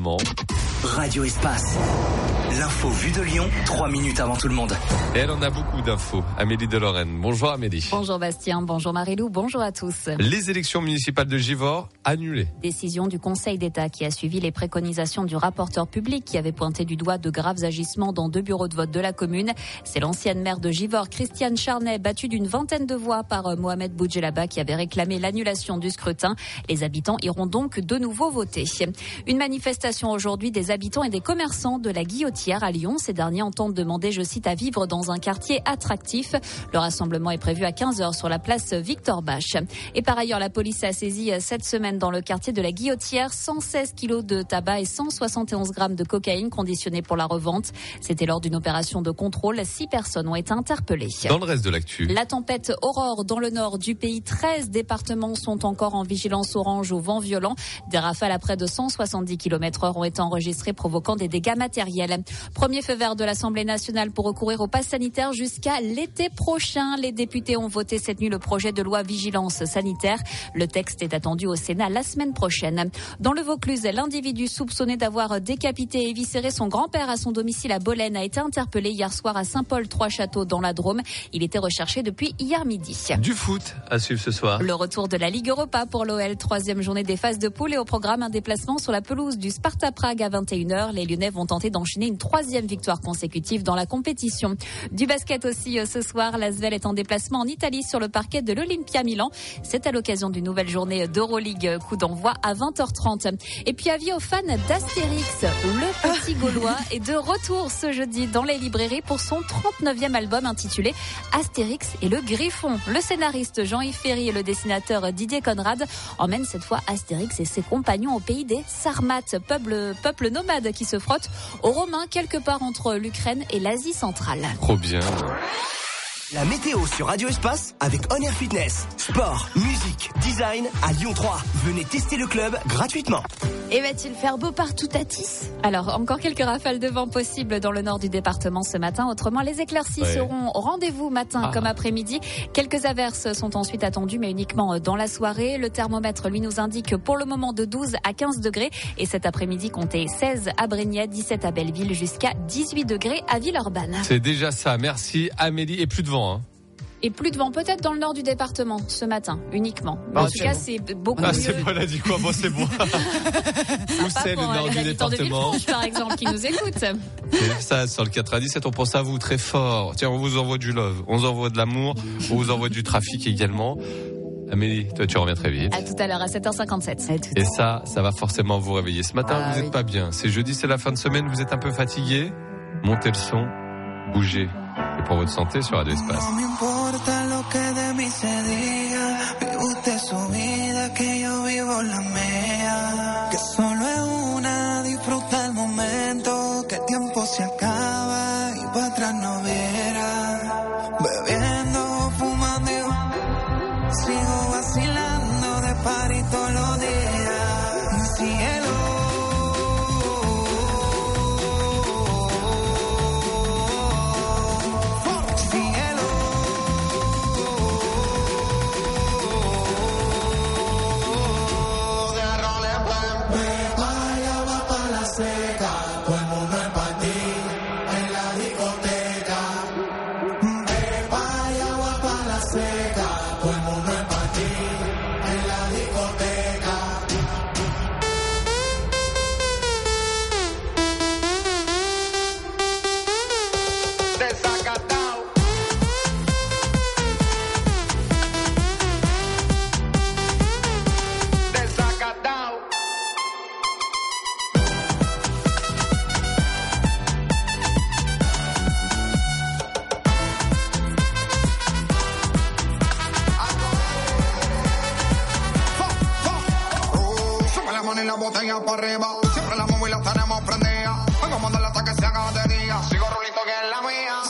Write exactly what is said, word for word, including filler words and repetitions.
également. Radio Espace. L'info vue de Lyon, trois minutes avant tout le monde. Et elle en a beaucoup d'infos. Amélie de Lorraine. Bonjour Amélie. Bonjour Bastien, bonjour Marie-Lou, bonjour à tous. Les élections municipales de Givors annulées. Décision du Conseil d'État qui a suivi les préconisations du rapporteur public qui avait pointé du doigt de graves agissements dans deux bureaux de vote de la commune. C'est l'ancienne maire de Givors, Christiane Charnay, battue d'une vingtaine de voix par Mohamed Boudjelaba qui avait réclamé l'annulation du scrutin. Les habitants iront donc de nouveau voter. Une manifestation aujourd'hui des habitants et des commerçants de la Guillotière à Lyon. Ces derniers entendent demander, je cite, à vivre dans un quartier attractif. Le rassemblement est prévu à quinze heures sur la place Victor Bache. Et par ailleurs, la police a saisi cette semaine dans le quartier de la Guillotière cent seize kilos de tabac et cent soixante et onze grammes de cocaïne conditionnés pour la revente. C'était lors d'une opération de contrôle. Six personnes ont été interpellées. Dans le reste de l'actu. La tempête Aurore dans le nord du pays. treize départements sont encore en vigilance orange au vent violent. Des rafales à près de cent soixante-dix kilomètres heure ont été enregistrées, provoquant des dégâts matériels. Premier feu vert de l'Assemblée nationale pour recourir au pass sanitaire jusqu'à l'été prochain. Les députés ont voté cette nuit le projet de loi vigilance sanitaire. Le texte est attendu au Sénat la semaine prochaine. Dans le Vaucluse, l'individu soupçonné d'avoir décapité et éviscéré son grand-père à son domicile à Bolène a été interpellé hier soir à Saint-Paul-Trois-Châteaux dans la Drôme. Il était recherché depuis hier midi. Du foot à suivre ce soir. Le retour de la Ligue Europa pour l'O L. Troisième journée des phases de poule et au programme un déplacement sur la pelouse du Sparta Prague à vingt et une heures. Les Lyonnais vont tenter d'enchaîner une troisième victoire consécutive dans la compétition. Du basket aussi ce soir, l'Asvel est en déplacement en Italie sur le parquet de l'Olympia Milan. C'est à l'occasion d'une nouvelle journée d'Euroleague, coup d'envoi à vingt heures trente. Et puis avis aux fans d'Astérix, le petit Gaulois est de retour ce jeudi dans les librairies pour son trente-neuvième album intitulé Astérix et le Griffon. Le scénariste Jean-Yves Ferry et le dessinateur Didier Conrad emmènent cette fois Astérix et ses compagnons au pays des Sarmates, peuple, peuple nomade qui se frotte aux Romains quelque part entre l'Ukraine et l'Asie centrale. Trop bien. La météo sur Radio Espace avec On Air Fitness. Sport, musique, design à Lyon trois. Venez tester le club gratuitement. Et va-t-il faire beau partout à Tis ? Alors, encore quelques rafales de vent possibles dans le nord du département ce matin. Autrement, les éclaircies ouais. seront au rendez-vous matin ah. comme après-midi. Quelques averses sont ensuite attendues, mais uniquement dans la soirée. Le thermomètre, lui, nous indique pour le moment de douze à quinze degrés. Et cet après-midi, comptez seize à Brignais, dix-sept à Belleville, jusqu'à dix-huit degrés à Villeurbanne. C'est déjà ça. Merci Amélie. Et plus de vent, hein. Et plus de vent peut-être dans le nord du département ce matin, uniquement. Mais en tout cas, c'est beaucoup ah, mieux. C'est bon, elle a dit quoi ? Bon, c'est bon. Où c'est le nord du département ? De Villefranche, par exemple, qui nous écoutent. Et ça, sur le quatre-vingt-dix-sept, on pense à vous très fort. Tiens, on vous envoie du love, on vous envoie de l'amour, on vous envoie du trafic également. Amélie, toi, tu reviens très vite. À tout à l'heure, à sept heures cinquante-sept. Et ça, ça va forcément vous réveiller. Ce matin, ah, vous n'êtes oui. pas bien. C'est jeudi, c'est la fin de semaine, vous êtes un peu fatigué. Montez le son, bougez. Et pour votre santé sur Radio Espace. No me importa lo que de mí se diga, vive usted su vida, que yo vivo la mía, que solo es una, disfruta el momento, que el tiempo se acaba y para atrás no viera, bebiendo, fumando, sigo vacilando de party todos los días, mi cielo. Botella para arriba, siempre la móvil la tenemos prendida. Vamos a mandarla hasta que se haga de día. Sigo rulito que es la mía.